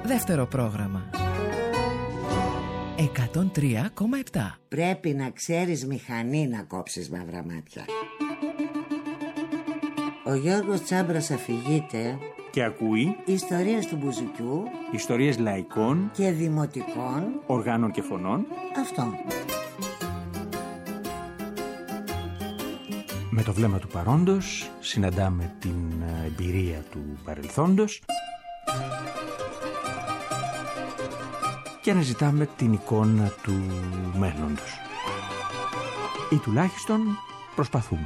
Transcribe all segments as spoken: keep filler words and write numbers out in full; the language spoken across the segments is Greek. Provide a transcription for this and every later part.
Δεύτερο πρόγραμμα. εκατόν τρία κόμμα επτά. Πρέπει να ξέρεις μηχανή να κόψεις μαύρα μάτια. Ο Γιώργος Τσάμπρας αφηγείται και ακούει ιστορίες του μπουζουκιού, ιστορίες λαϊκών και δημοτικών οργάνων και φωνών. Αυτό. Με το βλέμμα του παρόντος συναντάμε την εμπειρία του παρελθόντος και αναζητάμε την εικόνα του μέλλοντος. Ή τουλάχιστον προσπαθούμε.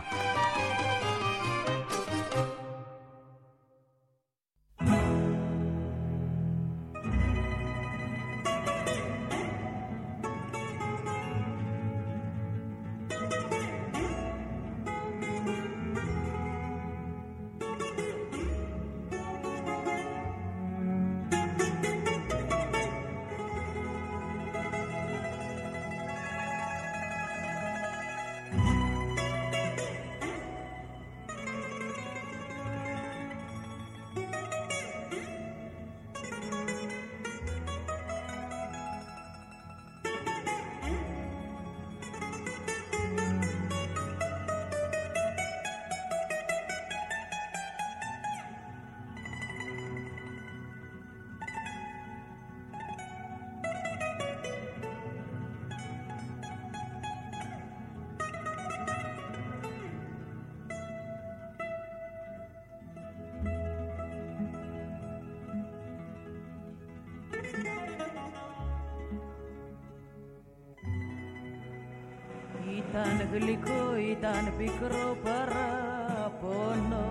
Ήταν γλυκό, ήταν πικρό παράπονο,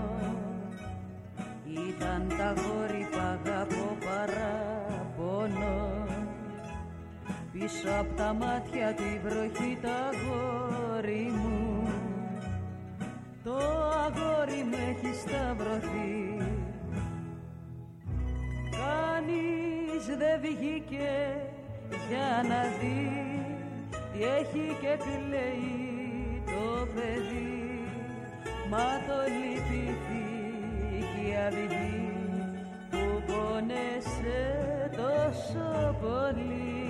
ήταν τα γόρι π' αγαπώ παράπονο. Πίσω απ' τα μάτια τη βροχή τα αγόρι μου, το αγόρι με έχει σταυρωθεί. Κανείς δεν βγήκε για να δει τι έχει και κλαίει το παιδί, μα το λυπηθεί και η αυγή που πόνεσε τόσο πολύ.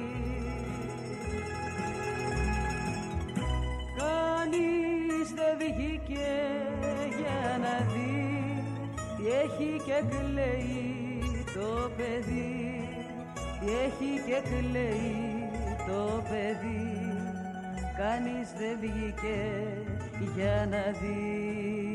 Κανείς δεν βγήκε για να δει τι έχει και κλαίει το παιδί, τι έχει και κλαίει το παιδί, κανείς δεν βγήκε για να δει.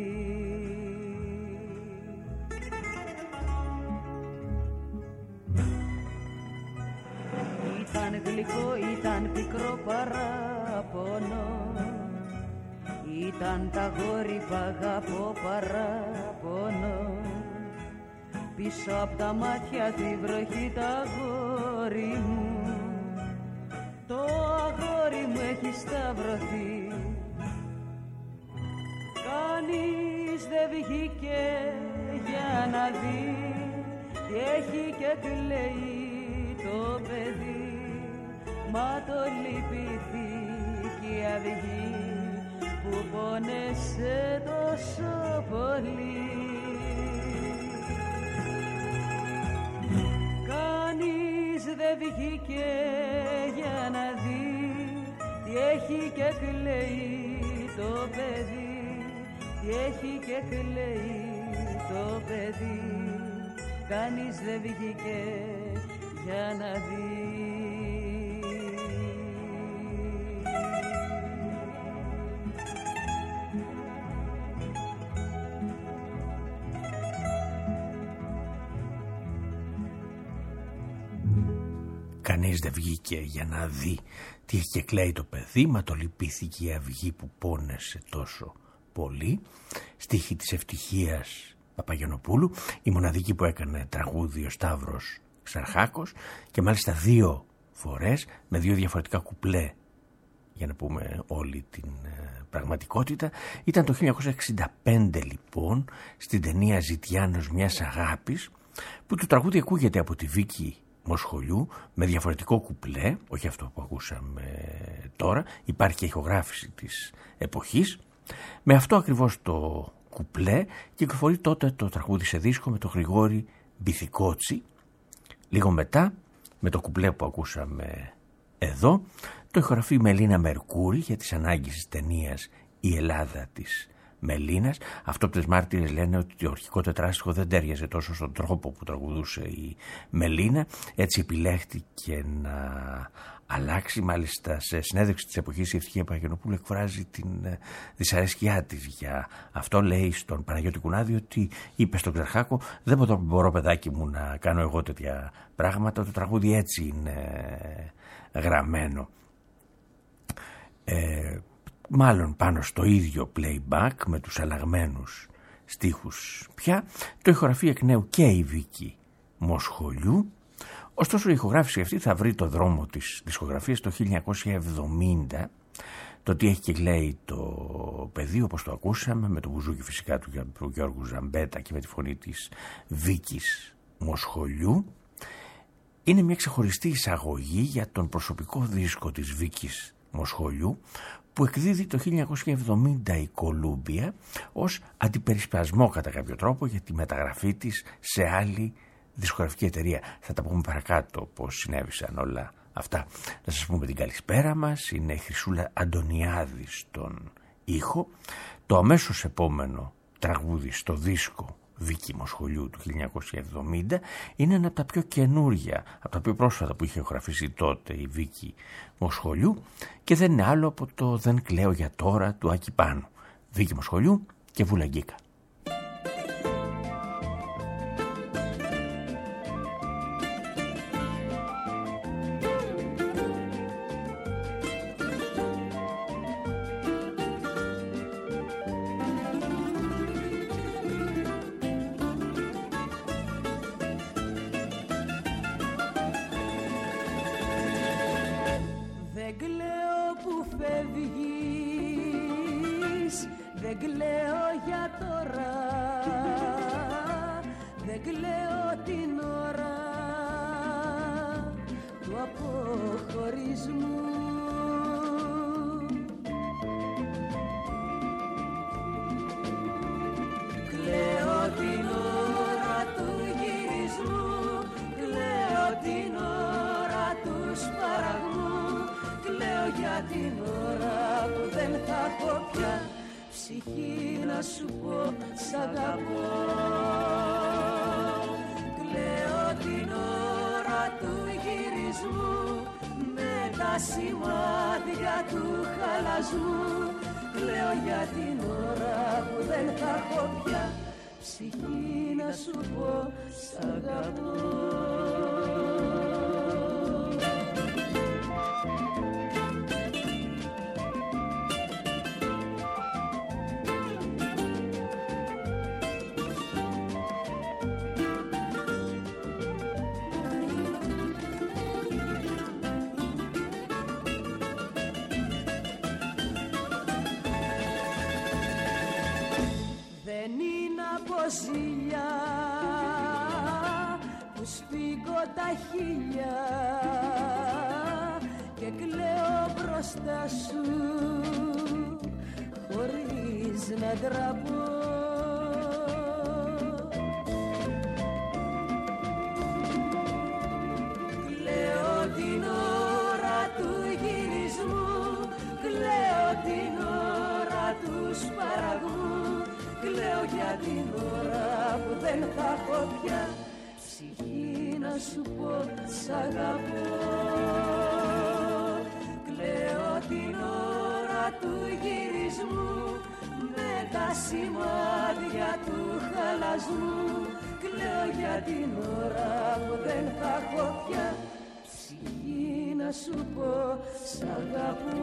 Ήταν γλυκό, ήταν πικρό παράπονο, ήταν τα γόρι π' αγαπώ παράπονο. Πίσω απ' τα μάτια τη βροχή τα αγόρι μου, το αγόρι μου έχει σταυρωθεί. Κανείς δεν βγήκε για να δει τι έχει και κλαίει το παιδί, μα το λυπηθεί και η αυγή που πόνεσε τόσο πολύ. Κανείς δεν βγήκε για να δει τι έχει και κλαίει το παιδί, τι έχει και κλαίει το παιδί, κανείς δεν βγήκε για να δει. Κανείς δεν βγήκε για να δει τι έχει και κλαίει το παιδί, μα το λυπήθηκε η αυγή που πόνεσε τόσο πολύ. Στίχη της Ευτυχίας Παπαγιαννοπούλου, η μοναδική που έκανε τραγούδι ο Σταύρος Ξαρχάκος, και μάλιστα δύο φορές με δύο διαφορετικά κουπλέ, για να πούμε όλη την ε, πραγματικότητα. Ήταν το χίλια εννιακόσια εξήντα πέντε λοιπόν, στην ταινία «Ζητιάνος μιας αγάπης», που το τραγούδι ακούγεται από τη Βίκη Μοσχολιού με διαφορετικό κουπλέ, όχι αυτό που ακούσαμε τώρα, υπάρχει και ηχογράφηση της εποχής. Με αυτό ακριβώς το κουπλέ κυκλοφορεί τότε το τραγούδι σε δίσκο με τον Γρηγόρη Μπιθικότσι, Λίγο μετά, με το κουπλέ που ακούσαμε εδώ, το ηχογραφεί η Μελίνα Μερκούρη για τις ανάγκες της ταινίας «Η Ελλάδα της Μελίνας». Αυτόπτες μάρτυρες λένε ότι το αρχικό τετράστιχο δεν τέριαζε τόσο στον τρόπο που τραγουδούσε η Μελίνα, έτσι επιλέχτηκε να αλλάξει. Μάλιστα σε συνέντευξη της εποχής η Ευτυχία Παγενοπούλου εκφράζει την δυσαρέσκειά της για αυτό. Λέει στον Παναγιώτη Κουνάδη ότι είπε στον Ξαρχάκο, δεν μπορώ παιδάκι μου να κάνω εγώ τέτοια πράγματα, το τραγούδι έτσι είναι γραμμένο. Ε, μάλλον πάνω στο ίδιο playback με τους αλλαγμένους στίχους πια το ηχογραφεί εκ νέου και η Βίκη Μοσχολιού. Ωστόσο η ηχογράφηση αυτή θα βρει το δρόμο της δισκογραφίας το χίλια εννιακόσια εβδομήντα. Το τι έχει και λέει το παιδί, όπως το ακούσαμε, με το μπουζούκι φυσικά του Γιώργου Ζαμπέτα και με τη φωνή της Βίκης Μοσχολιού, είναι μια ξεχωριστή εισαγωγή για τον προσωπικό δίσκο της Βίκης Μοσχολιού που εκδίδει το χίλια εννιακόσια εβδομήντα η Κολούμπια ως αντιπερισπασμό κατά κάποιο τρόπο για τη μεταγραφή της σε άλλη δισκογραφική εταιρεία. Θα τα πούμε παρακάτω πώς συνέβησαν όλα αυτά. Να σας πούμε την καλησπέρα μας. Είναι η Χρυσούλα Αντωνιάδη στον ήχο. Το αμέσως επόμενο τραγούδι στο δίσκο Βίκη Μοσχολιού του χίλια εννιακόσια εβδομήντα είναι ένα από τα πιο καινούρια, από τα πιο πρόσφατα που είχε ηχογραφήσει τότε η Βίκη Μοσχολιού και δεν είναι άλλο από το «Δεν κλαίω για τώρα» του Άκη Πάνου. Βίκη Μοσχολιού και Βουλαγκίκα. Ζήλια που σφίγγω τα χείλια και κλαίω μπροστά σου χωρίς να ντραπώ. Κλαίω την ώρα του γυρισμού, κλαίω την ώρα του σπαραγμού, κλαίω για την ώρα που δεν θα έχω πια ψυχή να σου πω σ' αγαπώ. Κλαίω την ώρα του γυρισμού με τα σημάδια του χαλασμού, κλαίω για την ώρα που δεν θα έχω πια ψυχή να σου πω σ' αγαπώ.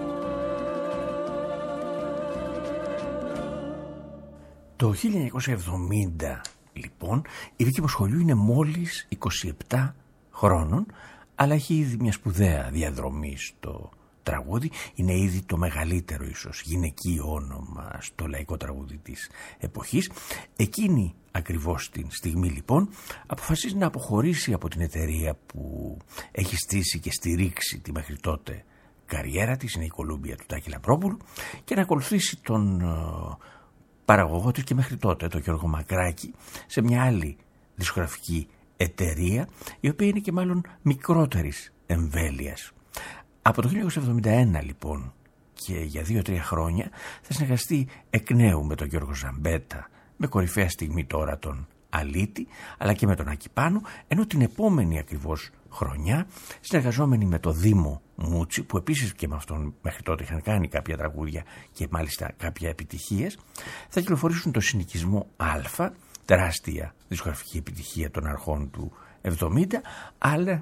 Το χίλια εννιακόσια εβδομήντα λοιπόν η Βίκη Μοσχολιού είναι μόλις είκοσι επτά χρόνων, αλλά έχει ήδη μια σπουδαία διαδρομή στο τραγούδι. Είναι ήδη το μεγαλύτερο ίσως γυναικείο όνομα στο λαϊκό τραγούδι της εποχής. Εκείνη ακριβώς την στιγμή λοιπόν αποφασίζει να αποχωρήσει από την εταιρεία που έχει στήσει και στηρίξει τη μέχρι τότε καριέρα της, είναι η Κολούμπια του Τάκη Λαμπρόπουλου, και να ακολουθήσει τον παραγωγό της και μέχρι τότε, τον Γιώργο Μακράκη, σε μια άλλη δισκογραφική εταιρεία, η οποία είναι και μάλλον μικρότερης εμβέλειας. Από το χίλια εννιακόσια εβδομήντα ένα λοιπόν και για δύο-τρία χρόνια θα συνεργαστεί εκ νέου με τον Γιώργο Ζαμπέτα, με κορυφαία στιγμή τώρα τον Αλίτη, αλλά και με τον Άκη Πάνου, ενώ την επόμενη ακριβώς χρονιά, συνεργαζόμενοι με το Δήμο Μούτσι, που επίσης και με αυτόν μέχρι τότε είχαν κάνει κάποια τραγούδια και μάλιστα κάποια επιτυχίες, θα κυκλοφορήσουν το Συνοικισμό Α, τεράστια δισκογραφική επιτυχία των αρχών του εβδομήντα, αλλά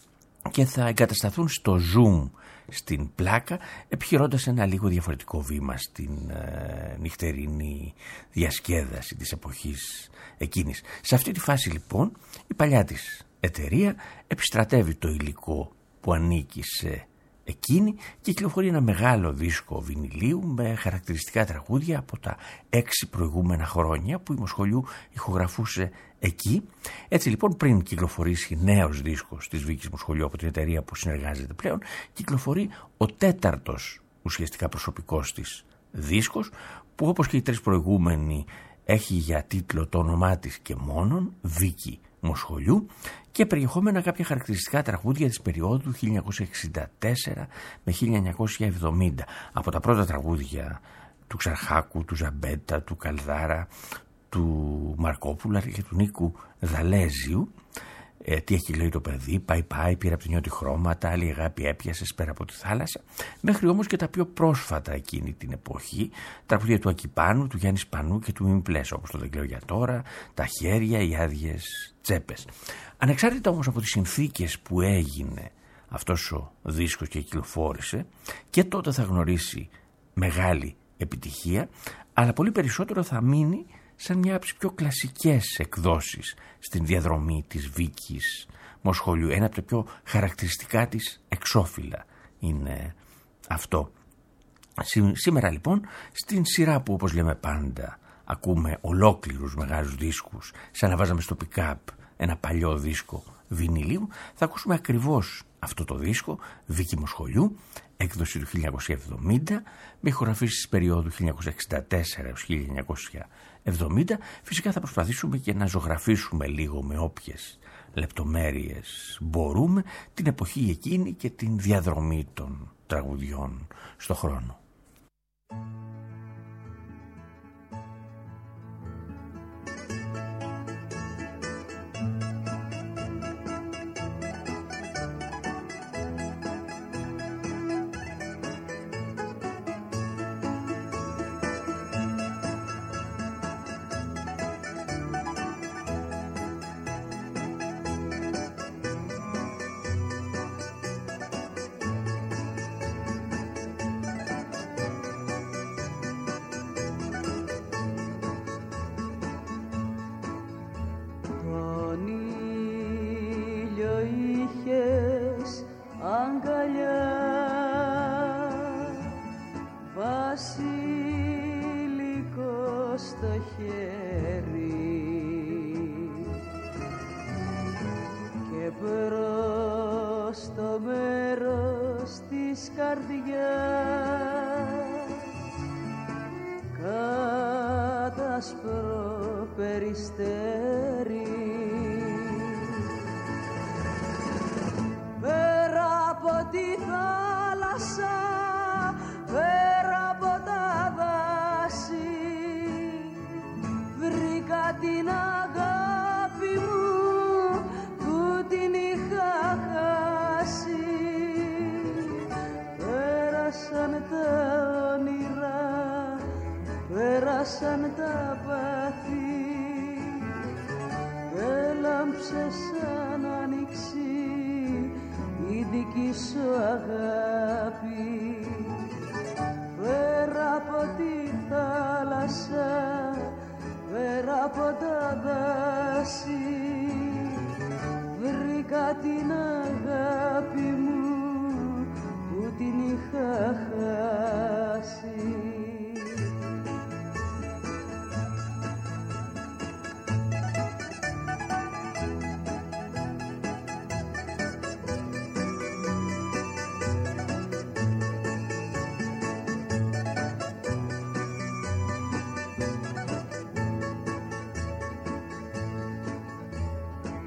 και θα εγκατασταθούν στο Zoom στην Πλάκα, επιχειρώντας ένα λίγο διαφορετικό βήμα στην ε, νυχτερινή διασκέδαση της εποχής εκείνης. Σε αυτή τη φάση λοιπόν η παλιά της εταιρεία επιστρατεύει το υλικό που ανήκει σε εκείνη και κυκλοφορεί ένα μεγάλο δίσκο βινιλίου με χαρακτηριστικά τραγούδια από τα έξι προηγούμενα χρόνια που η Μοσχολιού ηχογραφούσε εκεί. Έτσι λοιπόν, πριν κυκλοφορήσει νέος δίσκος της Βίκης Μοσχολιού από την εταιρεία που συνεργάζεται πλέον, κυκλοφορεί ο τέταρτος ουσιαστικά προσωπικός της δίσκος, που όπως και οι τρεις προηγούμενοι έχει για τίτλο το όνομά της και μόνον, Βίκη Μοσχολιού, και περιεχόμενα κάποια χαρακτηριστικά τραγούδια της περίοδου χίλια εννιακόσια εξήντα τέσσερα με χίλια εννιακόσια εβδομήντα. Από τα πρώτα τραγούδια του Ξαρχάκου, του Ζαμπέτα, του Καλδάρα, του Μαρκόπουλα και του Νίκου Δαλέζιου. Ε, τι έχει λέει το παιδί, πάει πάει, πήρε από την νιώτη χρώματα, άλλη αγάπη έπιασε, πέρα από τη θάλασσα, μέχρι όμως και τα πιο πρόσφατα εκείνη την εποχή, τραγούδια του Ακυπάνου, του Γιάννη Σπανού και του Μη Πλες, όπως το Δεν κλαίω για τώρα, τα χέρια, οι άδειες τσέπες. Ανεξάρτητα όμως από τις συνθήκες που έγινε αυτός ο δίσκος και κυκλοφόρησε, και τότε θα γνωρίσει μεγάλη επιτυχία, αλλά πολύ περισσότερο θα μείνει σαν μια από τις πιο κλασικές εκδόσεις στην διαδρομή της Βίκης Μοσχολιού. Ένα από τα πιο χαρακτηριστικά της εξώφυλλα είναι αυτό. Σήμερα λοιπόν, στην σειρά που όπως λέμε πάντα ακούμε ολόκληρους μεγάλους δίσκους, σαν να βάζαμε στο pick-up ένα παλιό δίσκο βινιλίου, θα ακούσουμε ακριβώς αυτό το δίσκο, Βίκη Μοσχολιού, έκδοση του χίλια εννιακόσια εβδομήντα, με ηχογραφήσεις της περίοδου χίλια εννιακόσια εξήντα τέσσερα έως χίλια εννιακόσια εβδομήντα. Φυσικά θα προσπαθήσουμε και να ζωγραφίσουμε λίγο με όποιες λεπτομέρειες μπορούμε την εποχή εκείνη και την διαδρομή των τραγουδιών στο χρόνο.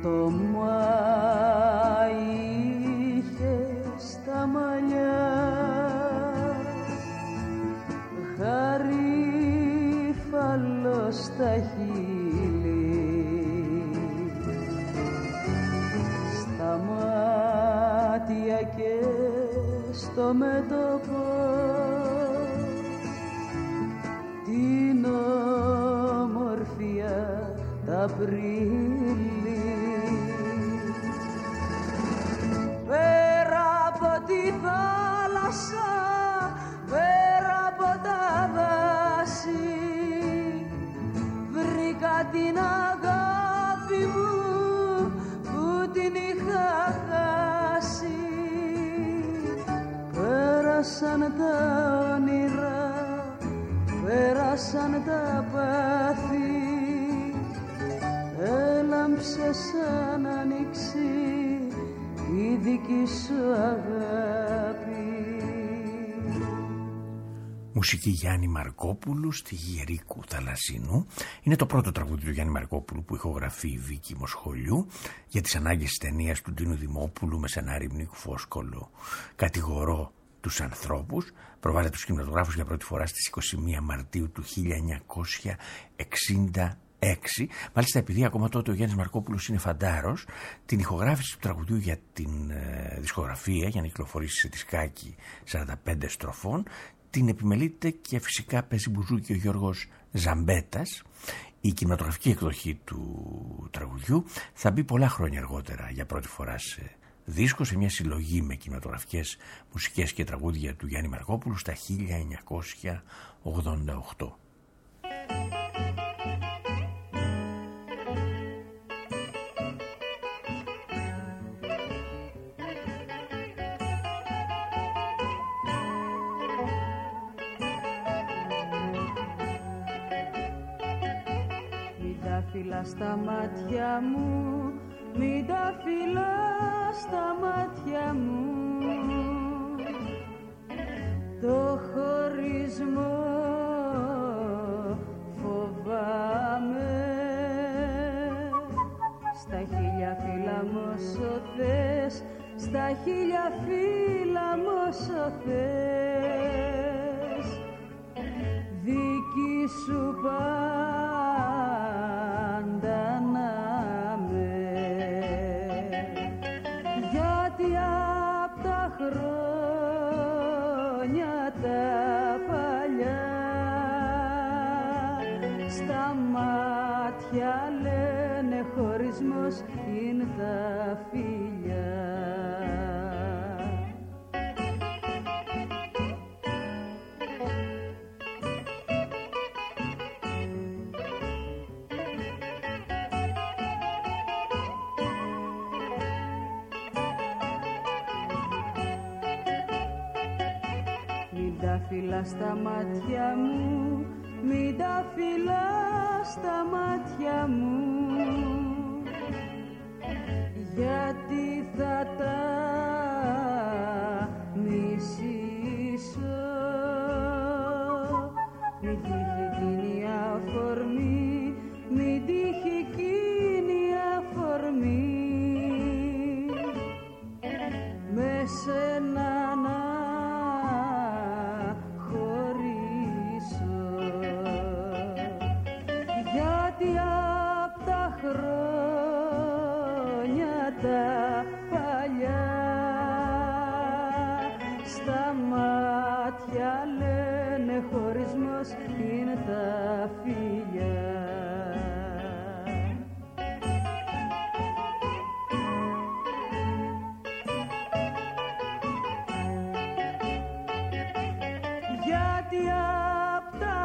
το Μάη είχε στα μαλλιά γαρίφαλο στα χείλη, στα μάτια και στο μέτωπο την ομορφιά τα Απρίλη. Πέρα από τη θάλασσα, πέρα από τα δάση, βρήκα την αγάπη μου που την είχα χάσει. Πέρασαν τα όνειρα, πέρασαν τα πάθη, έλαμψε σαν άνοιξη η δική σου αγάπη. Μουσική Γιάννη Μαρκόπουλου στη Γερίκου Θαλασσινού. Είναι το πρώτο τραγούδι του Γιάννη Μαρκόπουλου που ηχογραφεί η Βίκη Μοσχολιού για τις ανάγκες της ταινίας του Ντίνου Δημόπουλου με σενάριο Νίκου Φόσκολο. Κατηγορώ τους ανθρώπους. Προβάλλεται στους κινηματογράφους για πρώτη φορά στις είκοσι μία Μαρτίου του χίλια εννιακόσια εξήντα έξι. Μάλιστα, επειδή ακόμα τότε ο Γιάννης Μαρκόπουλος είναι φαντάρος, την ηχογράφηση του τραγουδιού για την ε, δισκογραφία, για να κυκλοφορήσει σε δισκάκι σαράντα πέντε στροφών, την επιμελείται και φυσικά παίζει μπουζούκι ο Γιώργος Ζαμπέτας. Η κινηματογραφική εκδοχή του τραγουδιού θα μπει πολλά χρόνια αργότερα για πρώτη φορά σε δίσκο, σε μια συλλογή με κινηματογραφικές μουσικές και τραγούδια του Γιάννη Μαρκόπουλου στα χίλια εννιακόσια ογδόντα οκτώ. Φύλλα στα μάτια μου, μην τα φύλλα στα μάτια μου, το χωρισμό φοβάμαι. Στα χίλια φύλλα μου όσο θες, στα χίλια φύλλα μου όσο θες, δική σου πάντα να με, γιατί απ' τα χρόνια τα παλιά στα μάτια λένε χωρισμός είναι τα φιλιά. Φύλλα στα μάτια μου, μην τα φύλλα στα μάτια μου, γιατί θα τα μισήσω. Μην τύχει εκείνη η αφορμή, μην τύχει εκείνη η αφορμή, με σένα να χρόνια τα παλιά στα μάτια λένε χωρισμός είναι τα φιλιά. Γιατί απ' τα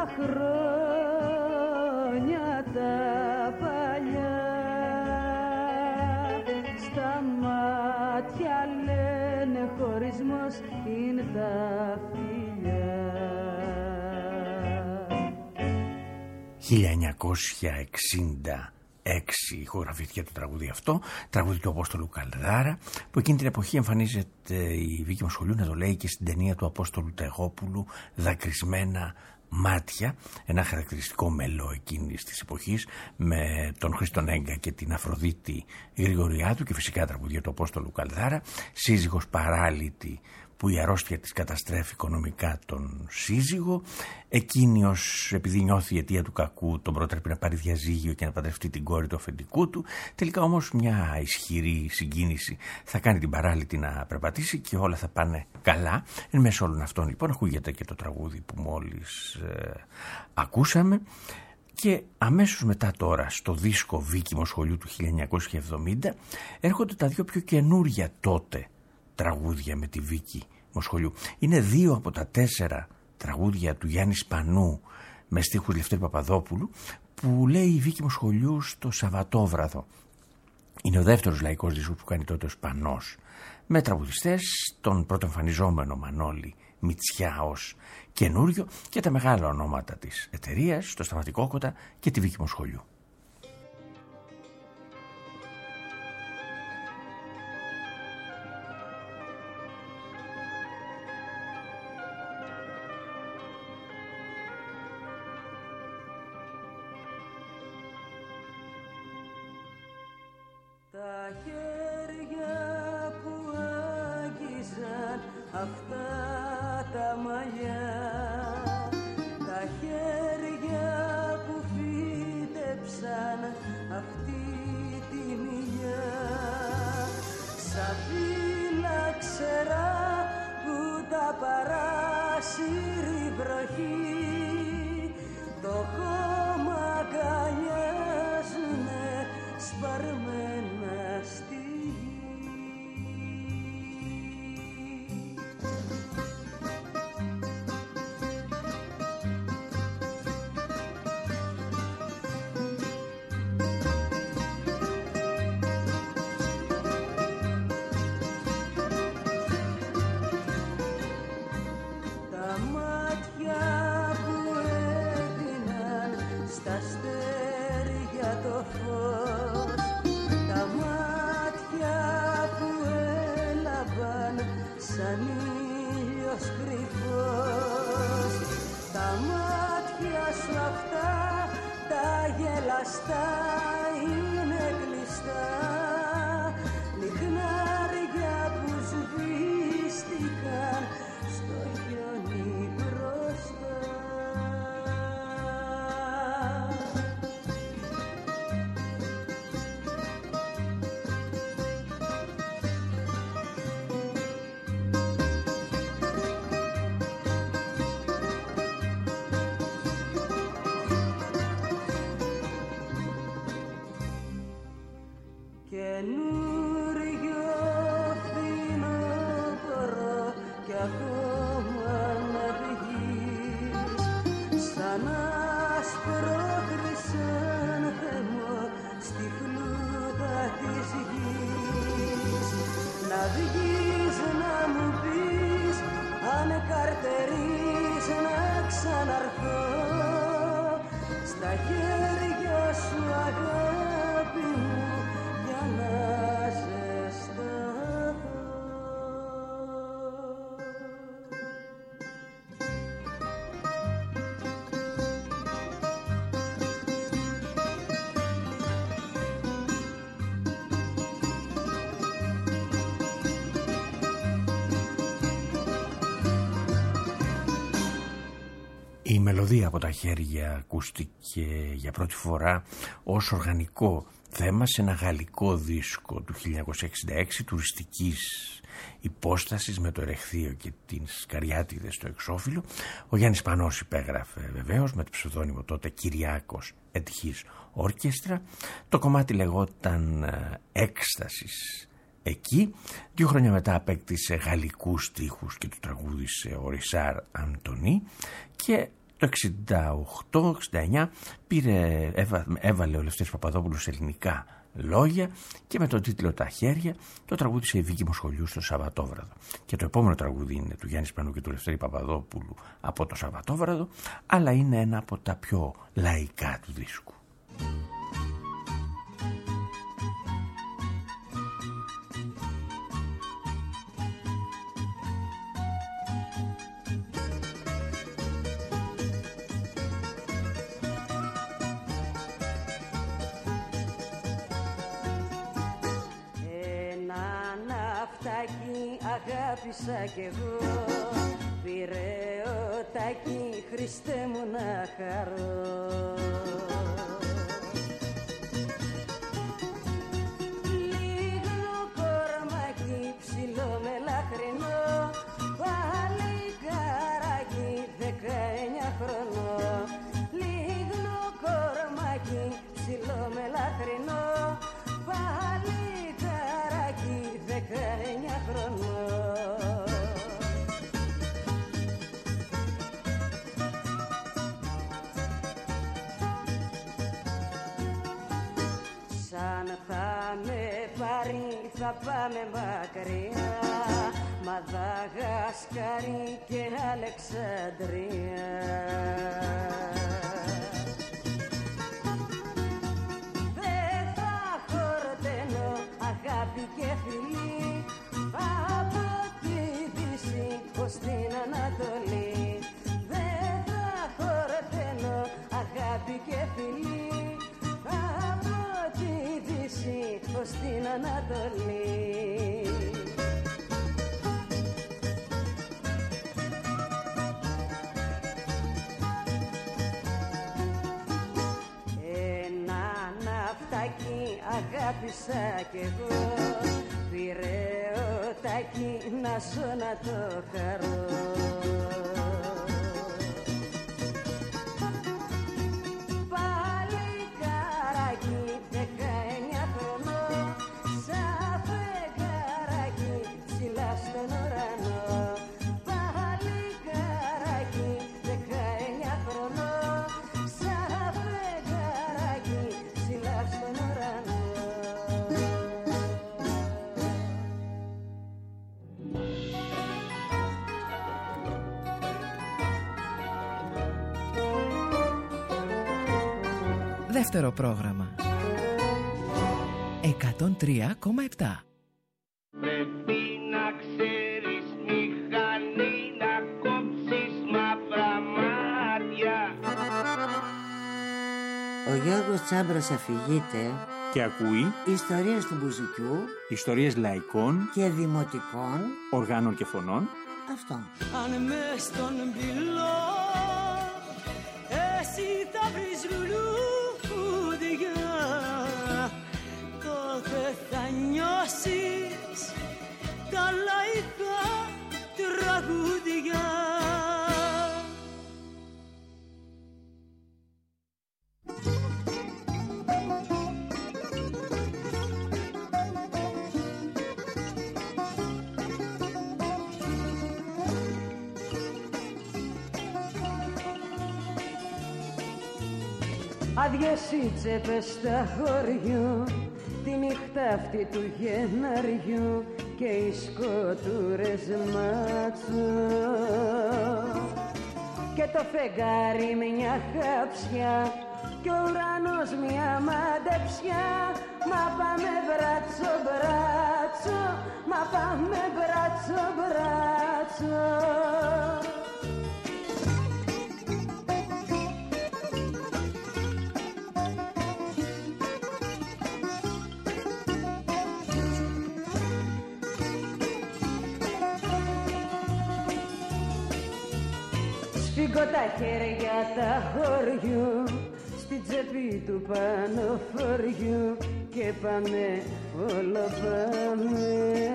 χρόνια τα παλιά στα μάτια λένε χωρισμός είναι τα φιλιά. χίλια εννιακόσια εξήντα έξι ηχογραφήθηκε το τραγούδι αυτό, τραγούδι του Απόστολου Καλδάρα, που εκείνη την εποχή εμφανίζεται η Βίκη Μοσχολιού να το λέει και στην ταινία του Απόστολου Τεγόπουλου «Δακρυσμένα Μάτια, ένα χαρακτηριστικό μελό εκείνης της εποχής, με τον Χρήστον Έγκα και την Αφροδίτη Γρηγοριάδου, και φυσικά τραγουδία του Απόστολου Καλδάρα, σύζυγος παράλυτη που η αρρώστια της καταστρέφει οικονομικά τον σύζυγο. Εκείνη, ως επειδή νιώθει η αιτία του κακού, τον προτρέπει να πάρει διαζύγιο και να παντρευτεί την κόρη του αφεντικού του. Τελικά όμως μια ισχυρή συγκίνηση θα κάνει την παράλυτη να περπατήσει και όλα θα πάνε καλά. Εν μέσω όλων αυτών λοιπόν ακούγεται και το τραγούδι που μόλις ε, ακούσαμε. Και αμέσως μετά τώρα στο δίσκο Βίκη Μοσχολιού του χίλια εννιακόσια εβδομήντα έρχονται τα δύο πιο καινούρια τότε τραγούδια με τη Βίκη Μοσχολιού. Είναι δύο από τα τέσσερα τραγούδια του Γιάννη Σπανού με στίχους Λευτέρη Παπαδόπουλου που λέει η Βίκη Μοσχολιού στο Σαββατόβραδο. Είναι ο δεύτερος λαϊκός δίσκος που κάνει τότε ο Σπανός, με τραγουδιστές τον πρώτο εμφανιζόμενο Μανώλη Μητσιά ως καινούριο και τα μεγάλα ονόματα της εταιρείας, το Σταματή Κόκοτα και τη Βίκη Μοσχολιού. Τα χέρια που άγγιζαν αυτά τα μαλλιά, τα χέρια που φύτεψαν αυτή τη μιλιά, σαν φύλλα ξερά που τα παράσυρη βροχή, το χώμα αγκαλιάζουνε σπαρμένα στη γη. Τα μάτια που έδιναν στα αστέρια το φως, τα μάτια που έλαβαν σαν ήλιος κρυφός, τα μάτια σου αυτά τα γελαστά είναι κλειστά, λιχνάρια που σβήστηκαν στο χιόνι μπροστά. Καινούριο φθινόπωρο κι ακόμα να βγεις, σαν άσπρο χρυσάνθεμο στη φλούδα της γης. Να βγεις να μου πεις αν καρτερείς να ξαναρθώ, στα χέρια σου αγάπη μου για να ζεσταθώ. Η μελωδία από τα χέρια ακούστηκε για πρώτη φορά ως οργανικό θέμα σε ένα γαλλικό δίσκο του χίλια εννιακόσια εξήντα έξι τουριστικής υπόστασης με το ερεχθείο και τις καριάτιδες στο εξώφυλλο. Ο Γιάννης Σπανός υπέγραφε βεβαίως με το ψευδόνυμο τότε Κυριάκος Ετυχής Όρκεστρα. Το κομμάτι λεγόταν Έκστασης. Εκεί, δύο χρόνια μετά απέκτησε γαλλικούς στίχους και του τραγούδισε ο Ρισάρ Αντωνί και το εξήντα οκτώ εξήντα εννιά πήρε, έβα, έβαλε ο Λευτέρης Παπαδόπουλος σε ελληνικά λόγια και με τον τίτλο «Τα χέρια» το τραγούδισε η Βίκη Μοσχολιού στο Σαββατόβραδο. Και το επόμενο τραγούδι είναι του Γιάννη Σπανού και του Λευτέρη Παπαδόπουλου από το Σαββατόβραδο, αλλά είναι ένα από τα πιο λαϊκά του δίσκου. αγάπησα κι εγώ. Πειραιωτάκι, Χριστέ μου να χαρώ. Λίγο κορμάκι ψηλό με λαχρινό, παλικάράκι δεκαεννιά χρονό. Λίγο κορμάκι ψηλό με λαχρινό, παλικάράκι δεκαεννιά χρονό. Σαν θα με πάρει θα πάμε μακριά, Μαδαγασκάρη και Αλεξανδρία. Δεν θα χορταίνω αγάπη και φιλή, από τη Δύση ως την Ανατολή. Δεν θα χορταίνω αγάπη και φιλή, από τη Δύση ως την Ανατολή. Ένα ναυτάκι αγάπησα κι εγώ, πειραιωτάκι να ζω να το χαρώ. Δεύτερο πρόγραμμα εκατόν τρία κόμμα επτά. Πρέπει να ξέρεις μηχανή, να κόψεις μαύρα μάτια. Ο Γιώργος Τσάμπρος αφηγείται Και ακούει ιστορίες του μπουζουκιού, ιστορίες λαϊκών και δημοτικών οργάνων και φωνών. Αυτό. Αν μες στον πυλό εσύ θα βρεις λουλούδια, τότε θα νιώσεις τα λαϊκά τραγούδια. Άδειες οι τσέπες στα χωριού, τη νύχτα αυτή του Γεναριού, και οι σκοτούρες μάτσο, και το φεγγάρι μια χαψιά, κι ο ουρανός μια μαντεψιά. Μα πάμε μπράτσο μπράτσο, μα πάμε μπράτσο μπράτσο. Σφίγγω τα χέρια τα χωριού, στην τσέπη του πανοφοριού, και πάμε, όλο πάμε.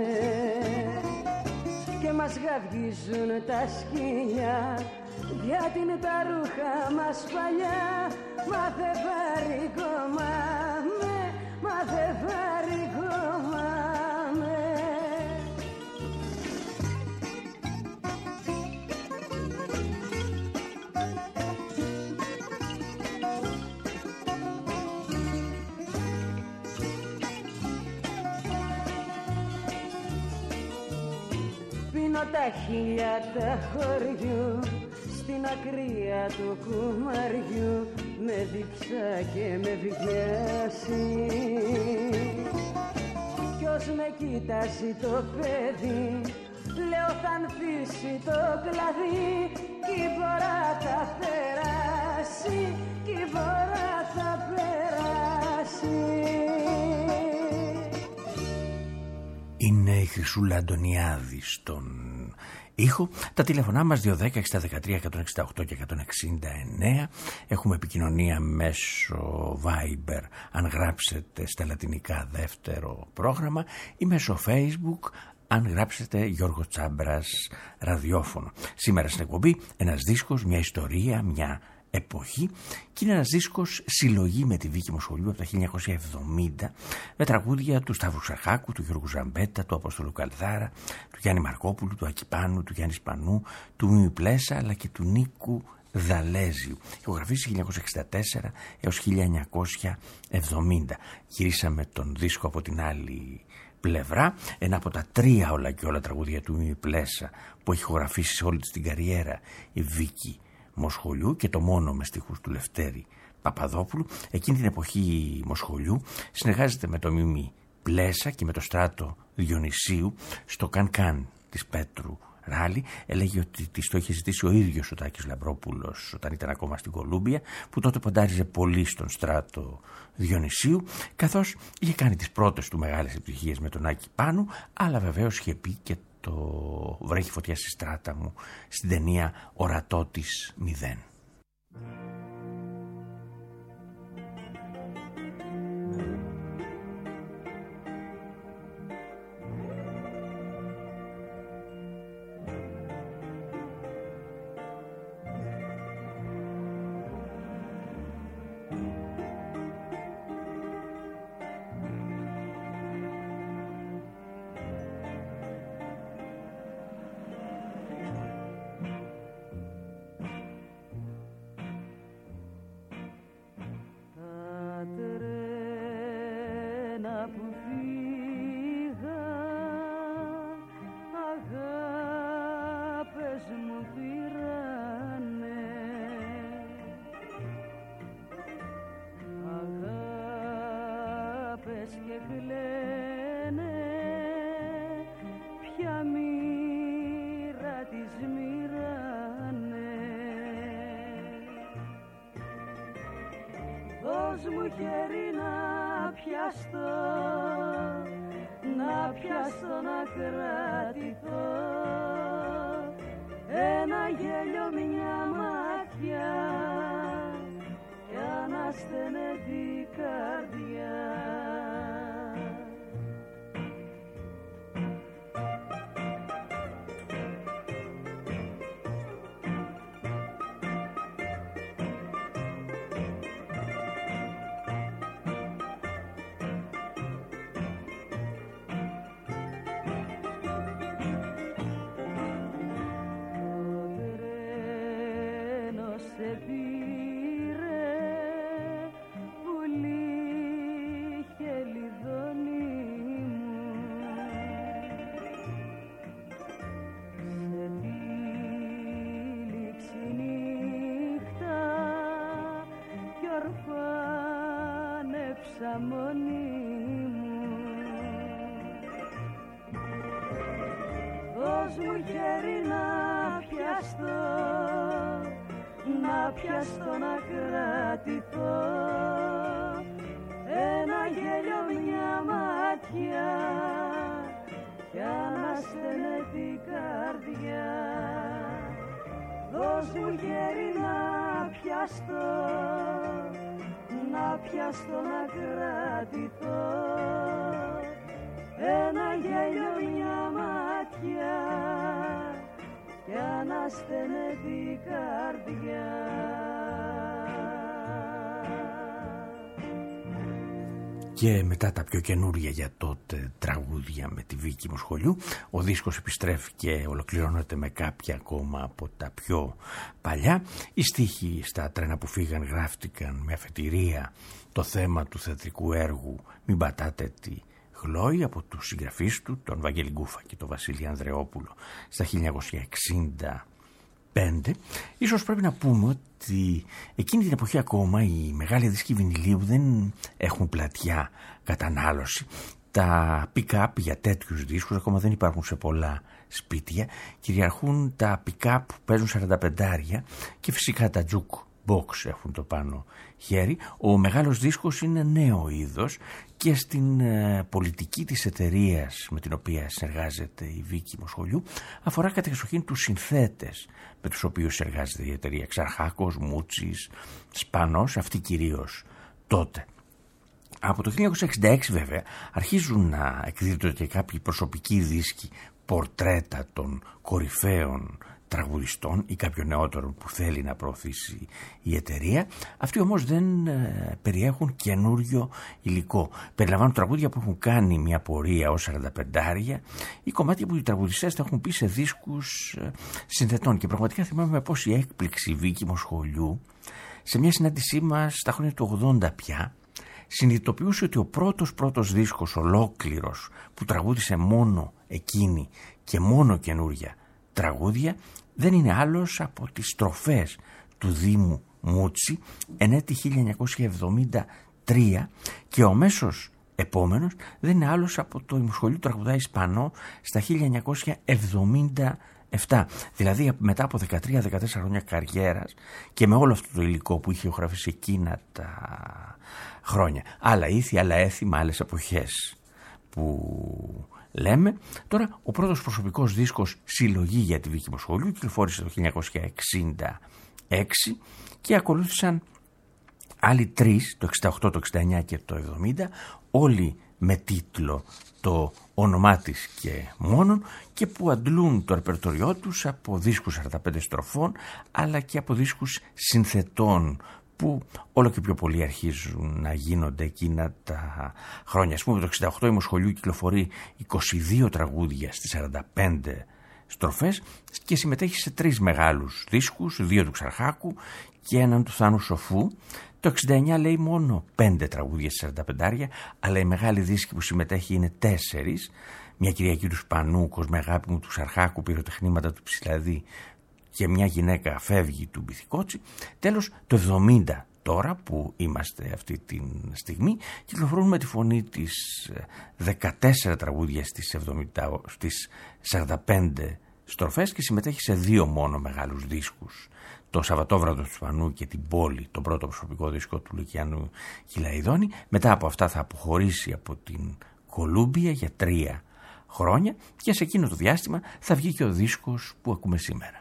Και μας γαυγίζουν τα σκοινιά, γιατί είναι τα ρούχα μας παλιά. Μα δεν βαρικόμαμε, μα δεν βαρικόμαμε. Πίνω τα χίλια τα χωριού, στην ακραία του κουμαριού, με διψά και με βιάσει. Κι ως με κοιτάζει το παιδί, λέω θα ανθίσει το κλαδί, κι η φορά θα περάσει, κι η φορά θα περάσει. Είναι η Χρυσούλα Αντωνιάδη στον ήχο. Τα τηλεφωνά μας δύο δέκα εξήντα δεκατρία εκατόν εξήντα οκτώ και εκατόν εξήντα εννέα. Έχουμε επικοινωνία μέσω Viber αν γράψετε στα λατινικά δεύτερο πρόγραμμα ή μέσω Facebook αν γράψετε Γιώργο Τσάμπρας ραδιόφωνο. Σήμερα στην εκπομπή ένας δίσκος, μια ιστορία, μια εποχή, και είναι ένας δίσκος συλλογή με τη Βίκη Μοσχολιού από τα χίλια εννιακόσια εβδομήντα, με τραγούδια του Σταύρου Ξαχάκου, του Γιώργου Ζαμπέτα, του Απόστολου Καλδάρα, του Γιάννη Μαρκόπουλου, του Ακιπάνου, του Γιάννη Σπανού, του Μίμη Πλέσα αλλά και του Νίκου Δαλέζιου. Ηχογραφήσει χίλια εννιακόσια εξήντα τέσσερα έως χίλια εννιακόσια εβδομήντα. Γυρίσαμε τον δίσκο από την άλλη πλευρά, ένα από τα τρία όλα και όλα τραγούδια του Μίμη Πλέσα που έχει ηχογραφήσει σε όλη της την καριέρα η Βίκη Μοσχολιού, και το μόνο με στίχους του Λευτέρη Παπαδόπουλου. Εκείνη την εποχή Μοσχολιού συνεργάζεται με το Μίμη Πλέσα και με το Στράτο Διονυσίου στο Καν Καν της Πέτρου Ράλη. Έλεγε ότι της το είχε ζητήσει ο ίδιος ο Τάκης Λαμπρόπουλος όταν ήταν ακόμα στην Κολούμπια, που τότε ποντάριζε πολύ στον Στράτο Διονυσίου, καθώς είχε κάνει τις πρώτες του μεγάλες επιτυχίες με τον Άκη Πάνου, αλλά βεβαίως είχε πει και το «Βρέχει φωτιά στη στράτα μου» στην ταινία «Ορατό της μηδέν». Και μετά τα πιο καινούργια για τότε τραγούδια με τη Βίκη Μοσχολιού, ο δίσκος επιστρέφει και ολοκληρώνεται με κάποια ακόμα από τα πιο παλιά. Οι στίχοι στα τρένα που φύγαν γράφτηκαν με αφετηρία το θέμα του θεατρικού έργου «Μην πατάτε τη Γλόη» από τους συγγραφείς του, τον Βαγγέλη Γκούφα και τον Βασίλη Ανδρεόπουλο, στα χίλια εννιακόσια εξήντα πέντε. Ίσως πρέπει να πούμε ότι εκείνη την εποχή ακόμα οι μεγάλοι δίσκοι βινιλίου δεν έχουν πλατιά κατανάλωση. Τα pick-up για τέτοιους δίσκους ακόμα δεν υπάρχουν σε πολλά σπίτια. Κυριαρχούν τα pick-up που παίζουν σαράντα πεντάρια και φυσικά τα juke box έχουν το πάνω χέρι. Ο μεγάλος δίσκος είναι νέο είδος και στην ε, πολιτική της εταιρείας με την οποία συνεργάζεται η Βίκη Μοσχολιού αφορά κατεξοχήν τους συνθέτες με τους οποίους συνεργάζεται η εταιρεία. Ξαρχάκος, Μούτσης, Σπανός, αυτοί κυρίως τότε. Από το χίλια εννιακόσια εξήντα έξι βέβαια αρχίζουν να εκδίδονται και κάποιοι προσωπικοί δίσκοι, πορτρέτα των κορυφαίων τραγουδιστών ή κάποιων νεότερων που θέλει να προωθήσει η εταιρεία. Αυτοί όμως δεν ε, περιέχουν καινούριο υλικό. Περιλαμβάνουν τραγούδια που έχουν κάνει μια πορεία ως σαρανταπεντάρια ή κομμάτια που οι τραγουδιστές τα έχουν πει σε δίσκους ε, συνθετών. Και πραγματικά θυμάμαι με πόση έκπληξη η Βίκη Μοσχολιού σε μια συνάντησή μας στα χρόνια του ογδόντα πια συνειδητοποιούσε ότι ο πρώτος πρώτος δίσκος ολόκληρος που τραγούδισε μόνο εκείνη και μόνο καινούρια τραγούδια δεν είναι άλλος από τις στροφές του Δήμου Μούτσι εν έτη χίλια εννιακόσια εβδομήντα τρία και ο μέσος επόμενος δεν είναι άλλος από το Μοσχολιού τραγουδάει Ισπανό στα χίλια εννιακόσια εβδομήντα επτά. Δηλαδή μετά από δεκατρία δεκατέσσερα χρόνια καριέρας και με όλο αυτό το υλικό που είχε ηχογραφήσει εκείνα τα χρόνια. Άλλα ήθη, άλλα έθιμα, άλλες εποχές που λέμε. Τώρα ο πρώτος προσωπικός δίσκος συλλογή για τη Βίκη Μοσχολιού κυκλοφόρησε το χίλια εννιακόσια εξήντα έξι και ακολούθησαν άλλοι τρεις, το εξήντα οκτώ, το εξήντα εννιά και το εβδομήντα, όλοι με τίτλο το όνομά της και μόνον και που αντλούν το ρεπερτοριό τους από δίσκους σαράντα πέντε στροφών αλλά και από δίσκους συνθετών που όλο και πιο πολύ αρχίζουν να γίνονται εκείνα τα χρόνια. Ας πούμε το εξήντα οκτώ η Μοσχολιού κυκλοφορεί είκοσι δύο τραγούδια στις σαράντα πέντε στροφές και συμμετέχει σε τρεις μεγάλους δίσκους, δύο του Ξαρχάκου και έναν του Θάνου Σοφού. Το εξήντα εννιά λέει μόνο πέντε τραγούδια στις σαράντα πέντε, αλλά η μεγάλη δίσκη που συμμετέχει είναι τέσσερις. Μια Κυριακή του Σπανού, Κοσμέ αγάπη μου του Ξαρχάκου, Πυροτεχνήματα του Ψηλαδή και μια γυναίκα φεύγει του Μπιθικότσι. Τέλος το εβδομήντα τώρα που είμαστε αυτή τη στιγμή κυκλοφορούν με τη φωνή της δεκατέσσερα τραγούδια στις, εβδομήντα, στις σαράντα πέντε στροφές και συμμετέχει σε δύο μόνο μεγάλους δίσκους. Το Σαββατόβραδο του Σπανού και την Πόλη, τον πρώτο προσωπικό δίσκο του Λουκιάνου Χιλαϊδόνη. Μετά από αυτά θα αποχωρήσει από την Κολούμπια για τρία χρόνια και σε εκείνο το διάστημα θα βγει και ο δίσκος που ακούμε σήμερα.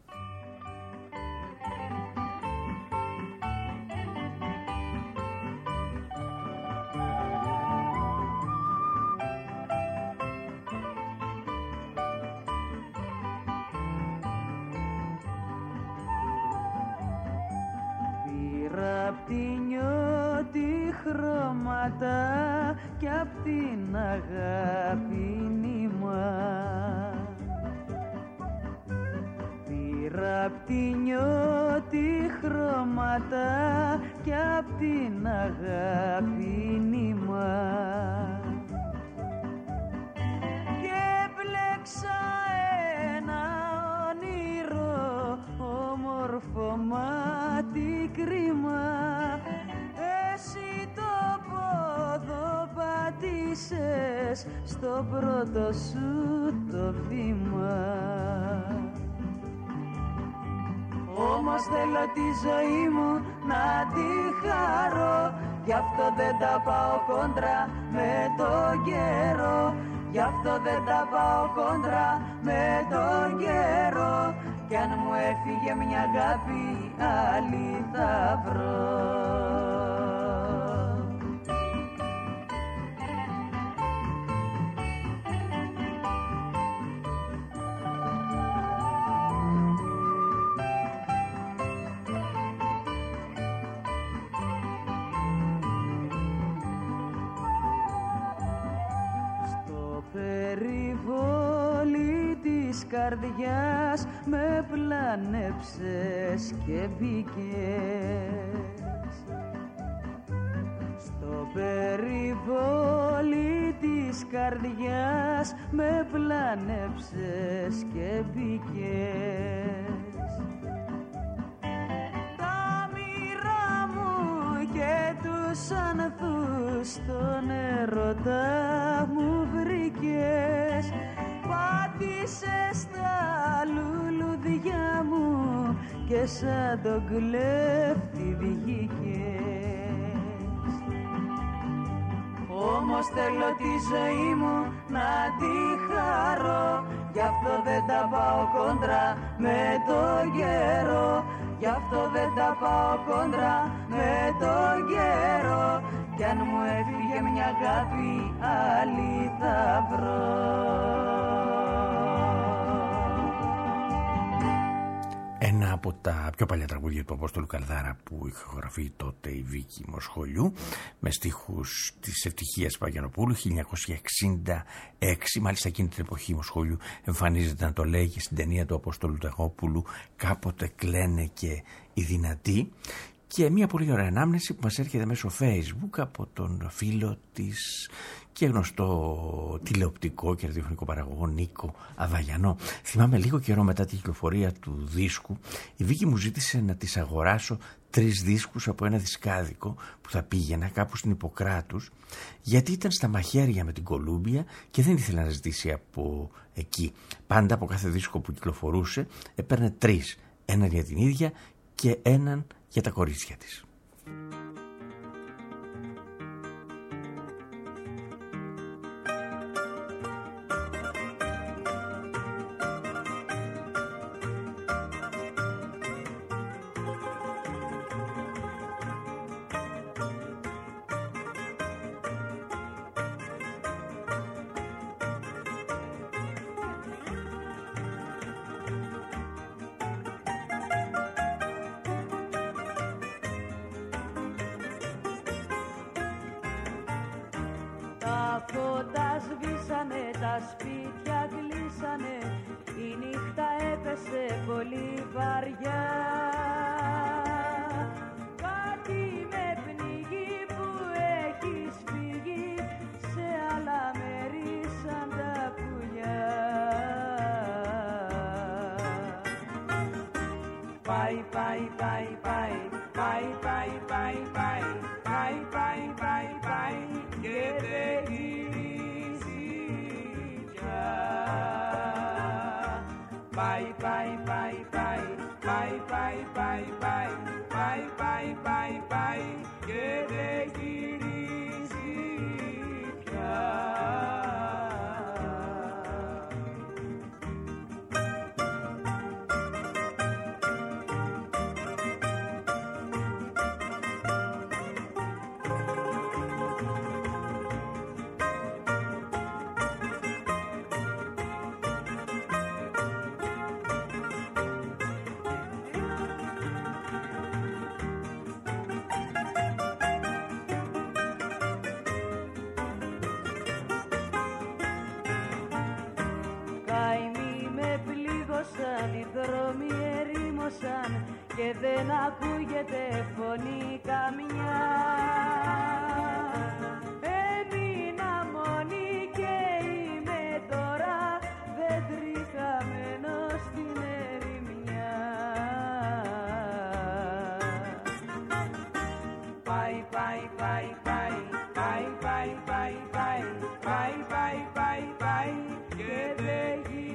Κι απ' την αγάπη νήμα πήρα απ' τη νιώτη χρώματα κι απ' την αγάπη νήμα και πλέξα ένα όνειρο όμορφο μάτι κρίμα εσύ το πόδο πατήσες στο πρώτο σου το βήμα όμως θέλω τη ζωή μου να τη χαρώ γι' αυτό δεν τα πάω κόντρα με τον καιρό γι' αυτό δεν τα πάω κόντρα με τον καιρό κι αν μου έφυγε μια αγάπη άλλη θα βρω. Καρδιάς με πλάνεψες και μπήκες στο περιβόλι της καρδιάς με πλάνεψες και μπήκες τα μοίρα μου και τους ανθούς στον έρωτα μου βρήκες πάτησες τα λουλουδιά μου και σαν τον κλέφτη βγήκες. Όμως θέλω τη ζωή μου να τη χαρώ, γι' αυτό δεν τα πάω κόντρα με το καιρό, γι' αυτό δεν τα πάω κόντρα με το καιρό, κι αν μου έφυγε μια αγάπη άλλη θα βρω. Ένα από τα πιο παλιά τραγούδια του Απόστολου Καλδάρα που ηχογραφεί τότε η Βίκη Μοσχολιού με στίχους της Ευτυχίας Παγιανοπούλου χίλια εννιακόσια εξήντα έξι. Μάλιστα εκείνη την εποχή Μοσχολιού εμφανίζεται να το λέει και στην ταινία του Απόστολου Τεχόπουλου «Κάποτε κλαίνε και οι δυνατοί». Και μια πολύ ωραία ανάμνηση που μας έρχεται μέσω Facebook από τον φίλο της και γνωστό τηλεοπτικό και ραδιοφωνικό παραγωγό Νίκο Αβαγιανό. Θυμάμαι λίγο καιρό μετά τη κυκλοφορία του δίσκου, η Βίκη μου ζήτησε να της αγοράσω τρεις δίσκους από ένα δισκάδικο που θα πήγαινα κάπου στην Ιπποκράτους, γιατί ήταν στα μαχαίρια με την Κολούμπια και δεν ήθελε να ζητήσει από εκεί. Πάντα από κάθε δίσκο που κυκλοφορούσε έπαιρνε τρεις, έναν για την ίδια και έναν για τα κορίτσια της. Τα φώτα σβήσανε, τα σπίτια κλείσανε, η νύχτα έπεσε πολύ βαριά. Κάτι με πνίγει που έχεις φύγει σε άλλα μέρη σαν τα πουλιά. Πάει, πάει, πάει, πάει, πάει, πάει, πάει, πάει, πάει, πάει, πάει, πάει και δεν γυρίζει πια. Πάει, πάει, πάει, πάει, πάει, πάει, πάει, πάει, πάει, πάει, πάει, πάει και δεν γυρίζει πια. Οι δρόμοι ερήμωσαν και δεν ακούγεται φωνή καμιά. Έμεινα μόνη και είμαι τώρα δέντρι χαμένο στην ερημιά. Πάει, πάει, πάει, πάει, πάει, πάει, πάει, πάει, πάει, πάει, πάει, πάει και δεν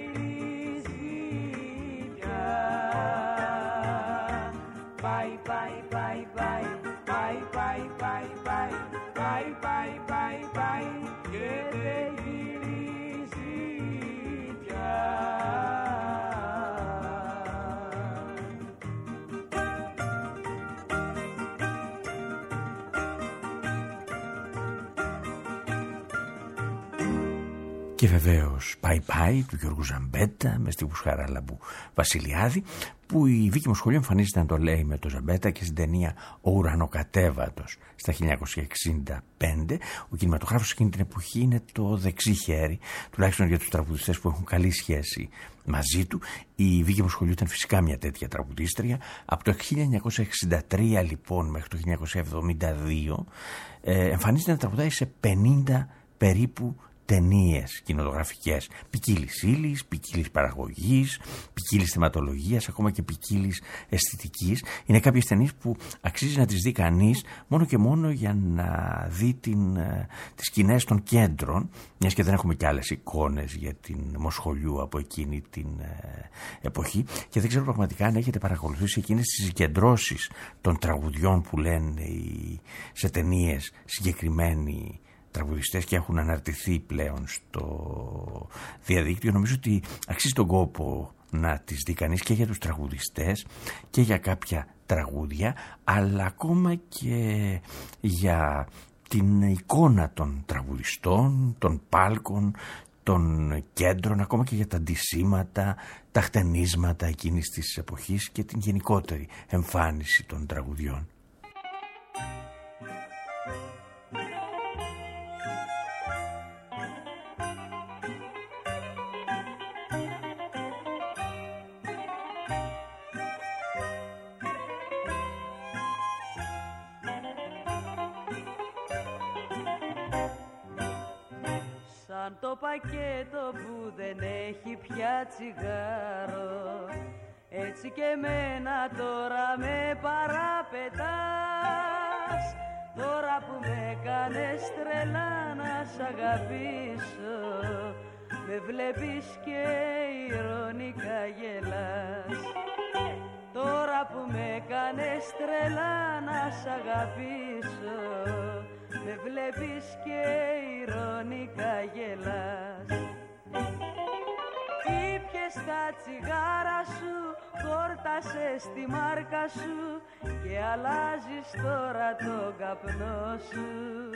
Πάει, πάει, πάει, πάει, πάει, πάει, πάει, πάει, πάει, πάει, πάει, πάει και δεν γυρίζει πια. Και βεβαίως «Πάει Πάει» του Γιώργου Ζαμπέτα με στίχους Χαράλαμπου Βασιλιάδη, που η Βίκη Μοσχολιού εμφανίζεται να το λέει με το Ζαμπέτα και στην ταινία «Ο Ουρανοκατέβατος» στα χίλια εννιακόσια εξήντα πέντε. Ο κινηματογράφος εκείνη την εποχή είναι το δεξί χέρι, τουλάχιστον για τους τραγουδιστές που έχουν καλή σχέση μαζί του. Η Βίκη Μοσχολιού ήταν φυσικά μια τέτοια τραγουδίστρια. Από το χίλια εννιακόσια εξήντα τρία λοιπόν μέχρι το χίλια εννιακόσια εβδομήντα δύο ε, εμφανίζεται να τραγουδάει σε πενήντα περίπου ταινίες κινηματογραφικές ποικίλης ύλης, ποικίλης παραγωγής, ποικίλης θεματολογίας, ακόμα και ποικίλης αισθητικής. Είναι κάποιες ταινίες που αξίζει να τις δει κανείς μόνο και μόνο για να δει την, τις σκηνές των κέντρων, μιας και δεν έχουμε και άλλες εικόνες για την Μοσχολιού από εκείνη την εποχή, και δεν ξέρω πραγματικά αν έχετε παρακολουθήσει εκείνες τις συγκεντρώσεις των τραγουδιών που λένε σε ταινίες συγκεκριμένοι τραγουδιστές και έχουν αναρτηθεί πλέον στο διαδίκτυο. Νομίζω ότι αξίζει τον κόπο να τις δει κανείς και για τους τραγουδιστές και για κάποια τραγούδια, αλλά ακόμα και για την εικόνα των τραγουδιστών, των πάλκων, των κέντρων, ακόμα και για τα ντυσίματα, τα χτενίσματα εκείνης της εποχής και την γενικότερη εμφάνιση των τραγουδιών. Σαν το πακέτο που δεν έχει πια τσιγάρο, έτσι και εμένα τώρα με παραπετάς. Τώρα που με κάνες τρελά να σ' αγαπήσω, με βλέπεις και ηρωνικά γελάς. Τώρα που με κάνες τρελά να σ' αγαπήσω, με βλέπεις και ηρωνικά γελάς. Ήπιες τα τσιγάρα σου, χόρτασες τη μάρκα σου και αλλάζεις τώρα τον καπνό σου.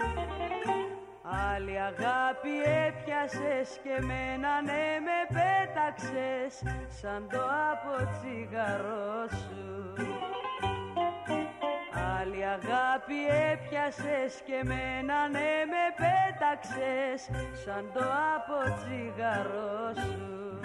Άλλη αγάπη έπιασες και μένα ναι με πέταξες σαν το από τσιγαρό σου. Άλλη αγάπη έπιασες και μένα ναι με πέταξες σαν το από τσιγαρό σου.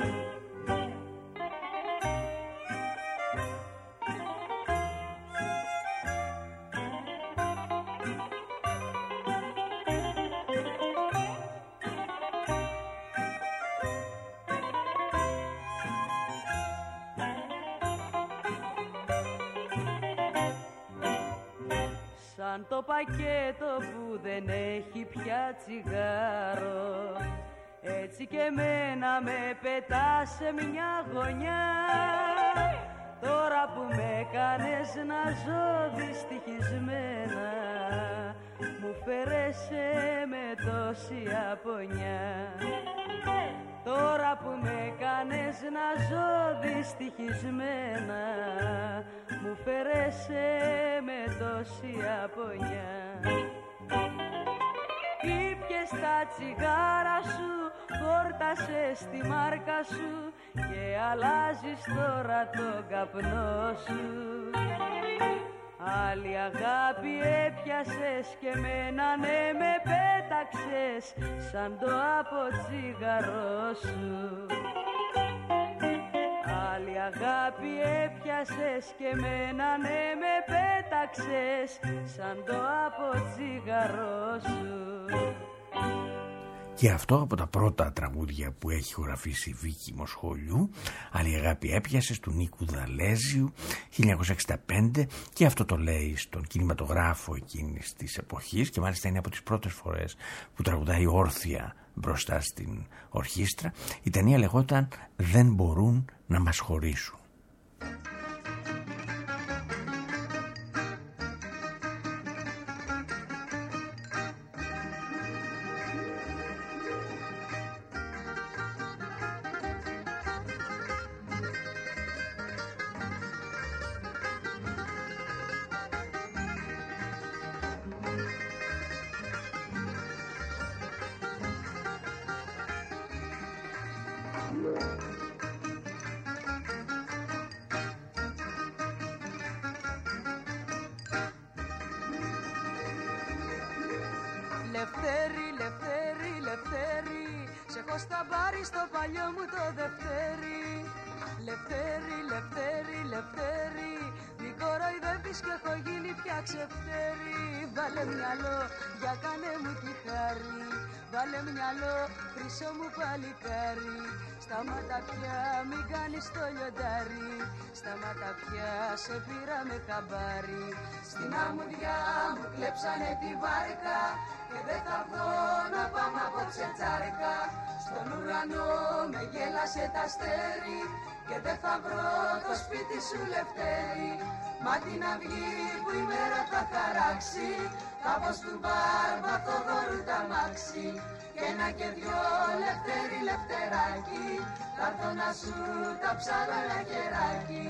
Σαν το πακέτο που δεν έχει πια τσιγάρο, έτσι και εμένα με πετάς σε μια γωνιά. Τώρα που με κάνες να ζω δυστυχισμένα, μου φέρεσαι με τόση απονιά. Τώρα που με κάνες να ζω δυστυχισμένα, μου φέρεσαι με τόση απονιά. Ήπιες τα τσιγάρα σου, χόρτασες τη μάρκα σου και αλλάζεις τώρα τον καπνό σου. Άλλη αγάπη έπιασες και μένα ναι με πέταξες σαν το από τσιγαρό σου. Άλλη αγάπη έπιασες και μένα ναι με πέταξες σαν το από τσιγαρό σου. Και αυτό από τα πρώτα τραγούδια που έχει ηχογραφήσει η Βίκη Μοσχολιού. Άλλη αγάπη έπιασες του Νίκου Δαλέζιου χίλια εννιακόσια εξήντα πέντε, και αυτό το λέει στον κινηματογράφο εκείνης της εποχής, και μάλιστα είναι από τις πρώτες φορές που τραγουδάει όρθια μπροστά στην ορχήστρα. Η ταινία λεγόταν «Δεν μπορούν να μας χωρίσουν». Λευτέρη, Λευτέρη, Λευτέρη, σε έχω στα μπάρι στο παλιό μου το Δευτέρη. Λευτέρη, Λευτέρη, Λευτέρη, μη κοροϊδεύεις και έχω γίνει πια ξεφτέρη. Βάλε μυαλό, για κάνε μου τη χάρη, Βάλε μυαλό, χρυσό μου παλικάρι, σταμάτα πια, μην κάνεις το λιοντάρι. Σταμάτα πια, σε πήρα με καμπάρι. Στην αμμουδιά μου κλέψανε τη βάρκα και δεν θα βγω να πάμε απόψε τσάρκα. Στον ουρανό με γέλασε τ' αστέρι και δεν θα βρω το σπίτι σου Λευτέρη. Μα την αυγή που η μέρα θα χαράξει, θα πω του μπάρμπα το δώρου τα μάξι. Και ένα και δυο Λευτέρη Λευτεράκι, θα έρθω να σου τα ψάλω ένα χεράκι.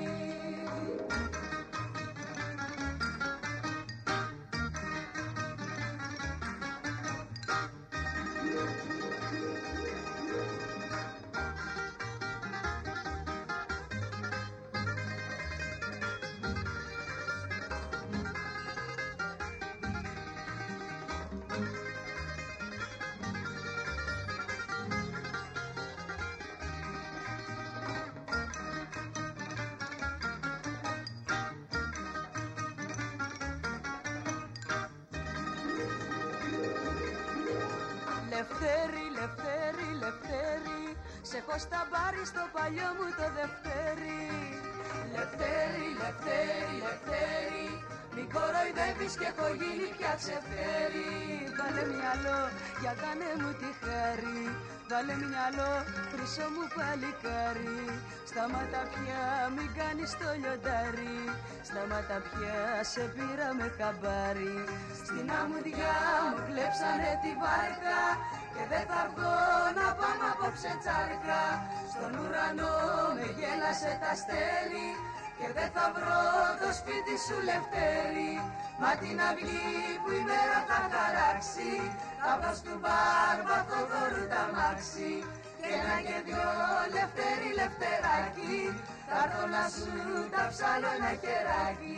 Λευτέρη, Λευτέρη, Λευτέρη, σε έχω στα μπάρι στο παλιό μου το Δευτέρη. Λευτέρη, Λευτέρη, Λευτέρη, μην κοροϊδεύεις και έχω γίνει πια ξεφτέρη. Βάλε μυαλό, για κάνε μου τη χάρη. Βάλε μυαλό, χρυσό μου παλικάρι. Σταμάτα πια, μην κάνεις το λιοντάρι. Σταμάτα πια, σε πήρα με καμπάρι. Στην αμμουδιά μου κλέψανε τη βάρκα και δεν θα βγω να πάμε απόψε τσάρκα. Στον ουρανό με γέλασε τ' αστέρι και δεν θα βρω το σπίτι σου Λευτέρη. Μα την αυγή που η μέρα θα χαράξει, θα πάω του μπάρμπα το δώρου τα μάξι. Και ένα και δυο Λευτέρη Λευτεράκι, θα έρθω να σου τα ψάλω ένα χεράκι.